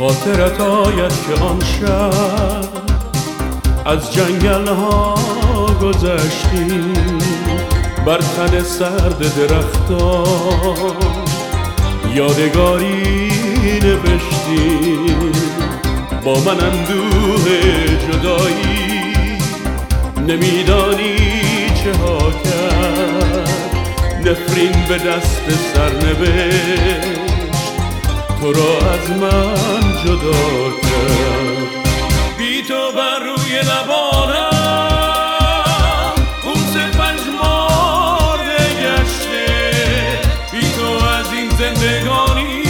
خاطرت آید که آن شب از جنگل ها گذشتیم، بر تن سرد درختان یادگاری نوشتیم. با من اندوه جدایی نمیدانی چه ها کرد، نفرین به دست سرنوشت تو را از من جدا کرد. بی تو بر روی لبانم بوس پژمرده گشته، بی تو از این زندگانی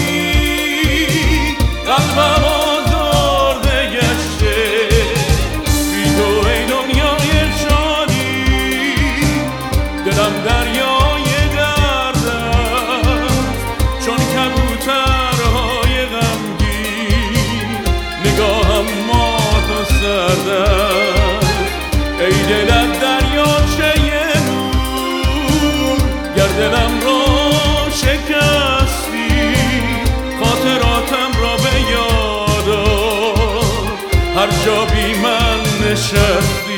قلبم آزرده گشته. بی تو ای دنیای شادی دلم دریای درد است، چون کبوترهای غمگین نگاهم مات و سرد است. ای دلت دریاچه نور، گر دلم را شکستی خاطراتم را به یاد آر، هر جا بی من نشستی.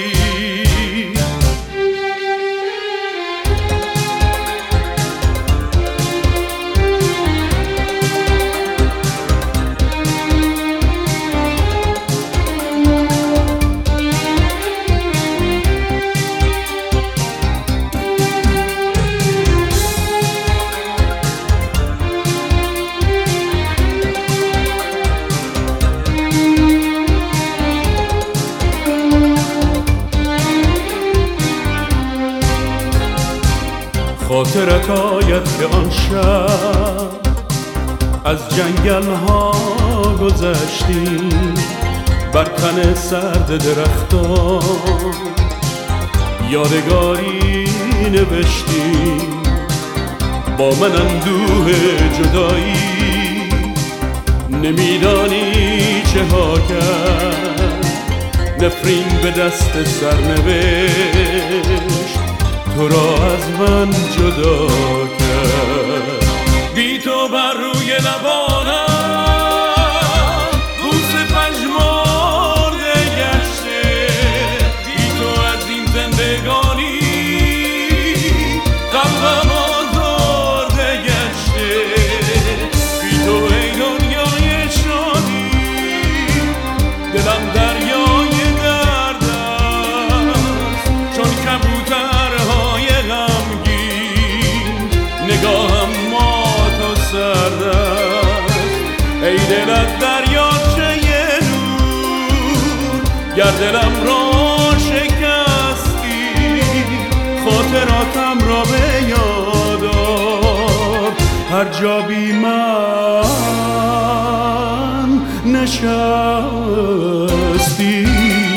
خاطرت آید که آن شب از جنگل ها گذشتیم، بر تن سرد درختان یادگاری نوشتیم. با من اندوه جدایی نمیدانی چه ها کرد، نفرین به دست سرنوشت تو را از من جدا کرد. بی تو بر روی لبانم بوس پژمرده گشته، بی تو از این زندگانی قلبم آزرده گشته. بی تو ای دنیای شادی دلم دریای درد است، چون کبوتر نگاهم مات و سرد است. ای دلت دریاچه نور، گر دلم را شکستی خاطراتم را به یاد آر، هر جا بی من نشستی.